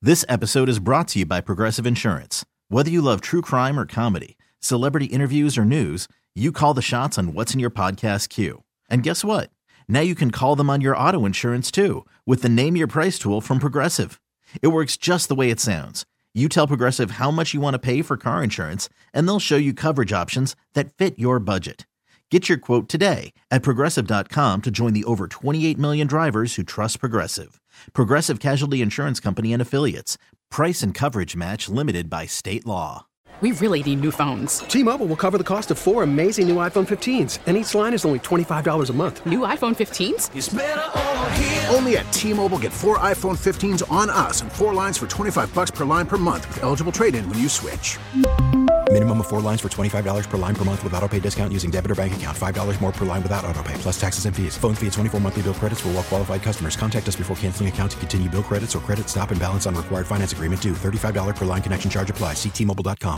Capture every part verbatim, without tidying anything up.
This episode is brought to you by Progressive Insurance. Whether you love true crime or comedy, celebrity interviews or news, you call the shots on what's in your podcast queue. And guess what? Now you can call them on your auto insurance too with the Name Your Price tool from Progressive. It works just the way it sounds. You tell Progressive how much you want to pay for car insurance, and they'll show you coverage options that fit your budget. Get your quote today at Progressive dot com to join the over twenty-eight million drivers who trust Progressive. Progressive Casualty Insurance Company and Affiliates. Price and coverage match limited by state law. We really need new phones. T-Mobile will cover the cost of four amazing new iPhone fifteens, and each line is only twenty-five dollars a month. New iPhone fifteens? It's better over here. Only at T-Mobile, get four iPhone fifteens on us and four lines for twenty-five bucks per line per month with eligible trade-in when you switch. Minimum of four lines for twenty-five dollars per line per month with autopay discount using debit or bank account. five dollars more per line without autopay, plus taxes and fees. Phone fee at twenty-four monthly bill credits for well-qualified customers. Contact us before canceling account to continue bill credits or credit stop and balance on required finance agreement due. thirty-five dollars per line connection charge applies. See T Mobile dot com.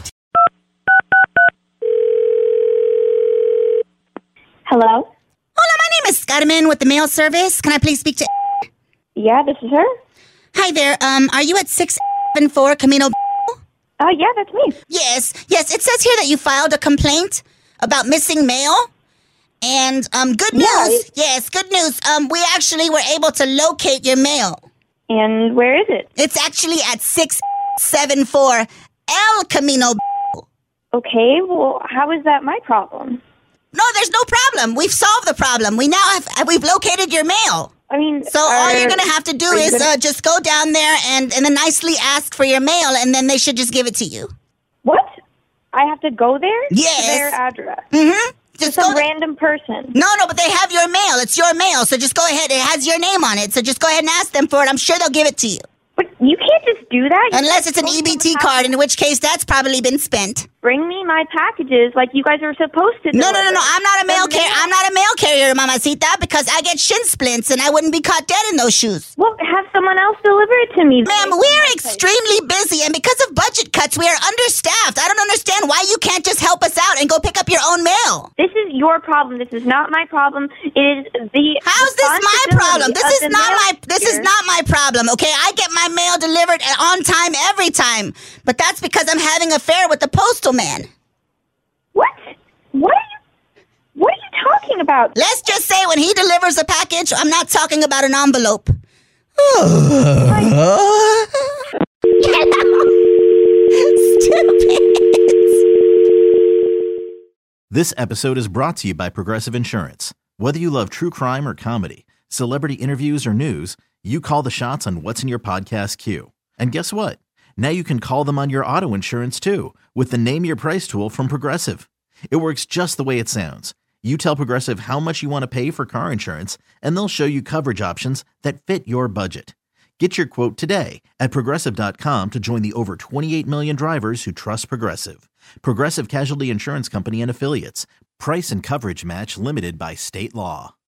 Hello? Hola, my name is Scudman with the mail service. Can I please speak to... Yeah, this is her. Hi there. Um, are you at six seven four Camino... Oh, uh, yeah, that's me. Yes, yes. It says here that you filed a complaint about missing mail. And, um, good news. Yeah, yes, good news. Um, we actually were able to locate your mail. And where is it? It's actually at six seven four El Camino... Okay, well, how is that my problem? No, there's no problem. We've solved the problem. We now have, we've located your mail. I mean, so are, all you're going to have to do is gonna... uh, just go down there and, and then nicely ask for your mail, and then they should just give it to you. What? I have to go there? Yes. To their address? Mm-hmm. Just some go random person. No, no, but they have your mail. It's your mail, so just go ahead. It has your name on it, so just go ahead and ask them for it. I'm sure they'll give it to you. But you can't just do that. You Unless it's an E B T card, in which case that's probably been spent. Bring me my packages like you guys are supposed to. No, no, no, no. I'm not a mail carrier. I'm not a mail carrier, Mamacita, because I get shin splints and I wouldn't be caught dead in those shoes. Well, have someone else deliver it to me. Ma'am, we're extremely busy, and because of budget cuts, we are understaffed. I don't understand why you can't just help us out and go pick up your own mail. This is your problem. This is not my problem. It is the How's this my problem? This is not my this is not my problem, okay? I get my mail delivered on time every time. But that's because I'm having an affair with the postal man. What? What are you What are you talking about? Let's just say when he delivers a package, I'm not talking about an envelope. Stupid. This episode is brought to you by Progressive Insurance. Whether you love true crime or comedy, celebrity interviews or news, you call the shots on what's in your podcast queue. And guess what? Now you can call them on your auto insurance too with the Name Your Price tool from Progressive. It works just the way it sounds. You tell Progressive how much you want to pay for car insurance, and they'll show you coverage options that fit your budget. Get your quote today at Progressive dot com to join the over twenty-eight million drivers who trust Progressive. Progressive Casualty Insurance Company and Affiliates. Price and coverage match limited by state law.